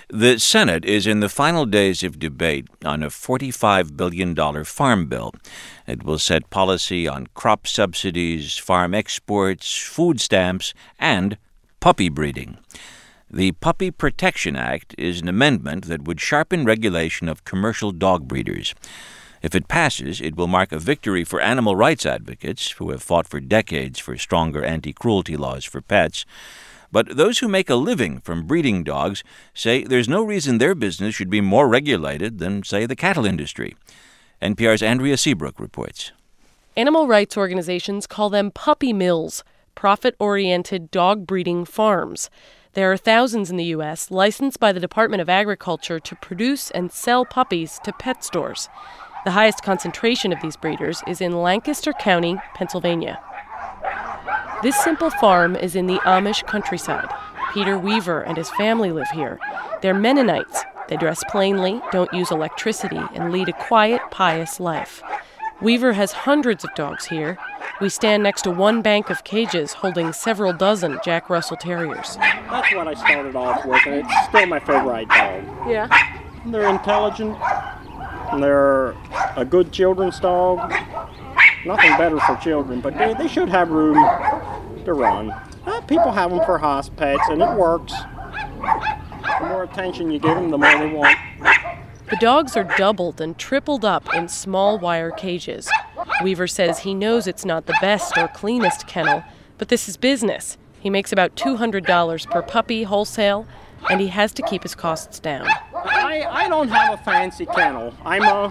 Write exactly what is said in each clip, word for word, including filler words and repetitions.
The Senate is in the final days of debate on a forty-five billion dollars farm bill. It will set policy on crop subsidies, farm exports, food stamps, and puppy breeding. The Puppy Protection Act is an amendment that would sharpen regulation of commercial dog breeders. If it passes, it will mark a victory for animal rights advocates who have fought for decades for stronger anti-cruelty laws for pets. But those who make a living from breeding dogs say there's no reason their business should be more regulated than, say, the cattle industry. N P R's Andrea Seabrook reports. Animal rights organizations call them puppy mills, profit-oriented dog breeding farms. There are thousands in the U S licensed by the Department of Agriculture to produce and sell puppies to pet stores. The highest concentration of these breeders is in Lancaster County, Pennsylvania. This simple farm is in the Amish countryside. Peter Weaver and his family live here. They're Mennonites. They dress plainly, don't use electricity, and lead a quiet, pious life. Weaver has hundreds of dogs here. We stand next to one bank of cages holding several dozen Jack Russell Terriers. That's what I started off with, and it's still my favorite dog. Yeah? They're intelligent, and they're a good children's dog. Nothing better for children, but they, they should have room to run. Uh, people have them for house pets, and it works. The more attention you give them, the more they want. The dogs are doubled and tripled up in small wire cages. Weaver says he knows it's not the best or cleanest kennel, but this is business. He makes about two hundred dollars per puppy wholesale, and he has to keep his costs down. I, I don't have a fancy kennel. I'm uh,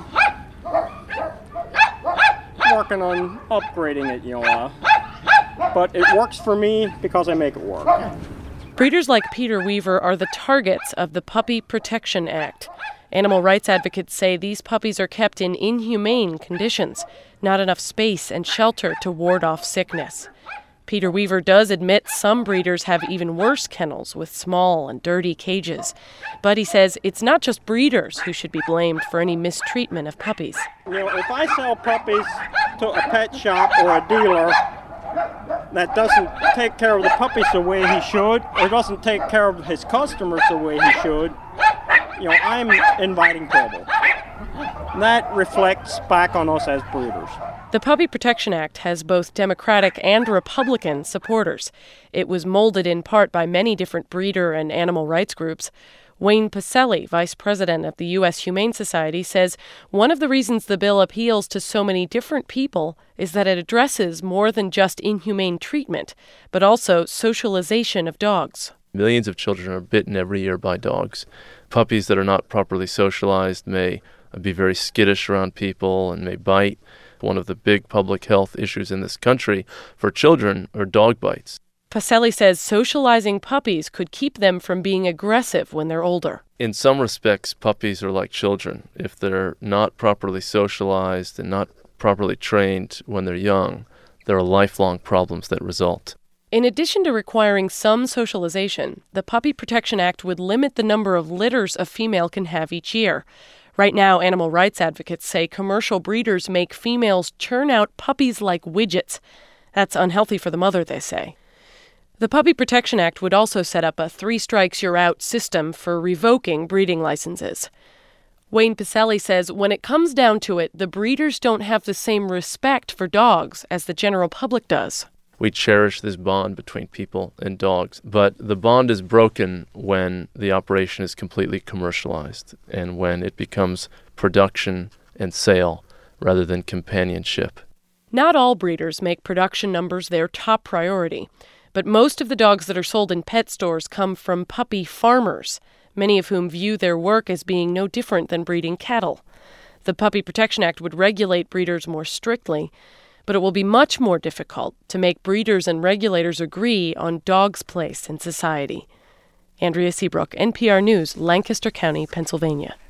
working on upgrading it, you know. Uh, but it works for me because I make it work. Breeders like Peter Weaver are the targets of the Puppy Protection Act. Animal rights advocates say these puppies are kept in inhumane conditions, not enough space and shelter to ward off sickness. Peter Weaver does admit some breeders have even worse kennels with small and dirty cages. But he says it's not just breeders who should be blamed for any mistreatment of puppies. You know, if I sell puppies to a pet shop or a dealer that doesn't take care of the puppies the way he should, or doesn't take care of his customers the way he should, you know, I'm inviting trouble. That reflects back on us as breeders. The Puppy Protection Act has both Democratic and Republican supporters. It was molded in part by many different breeder and animal rights groups. Wayne Pacelli, vice president of the U S Humane Society, says one of the reasons the bill appeals to so many different people is that it addresses more than just inhumane treatment, but also socialization of dogs. Millions of children are bitten every year by dogs. Puppies that are not properly socialized may be very skittish around people and may bite. One of the big public health issues in this country for children are dog bites. Pacelli says socializing puppies could keep them from being aggressive when they're older. In some respects, puppies are like children. If they're not properly socialized and not properly trained when they're young, there are lifelong problems that result. In addition to requiring some socialization, the Puppy Protection Act would limit the number of litters a female can have each year. Right now, animal rights advocates say commercial breeders make females churn out puppies like widgets. That's unhealthy for the mother, they say. The Puppy Protection Act would also set up a three-strikes-you're-out system for revoking breeding licenses. Wayne Pacelli says when it comes down to it, the breeders don't have the same respect for dogs as the general public does. We cherish this bond between people and dogs, but the bond is broken when the operation is completely commercialized and when it becomes production and sale rather than companionship. Not all breeders make production numbers their top priority, but most of the dogs that are sold in pet stores come from puppy farmers, many of whom view their work as being no different than breeding cattle. The Puppy Protection Act would regulate breeders more strictly, but it will be much more difficult to make breeders and regulators agree on dogs' place in society. Andrea Seabrook, N P R News, Lancaster County, Pennsylvania.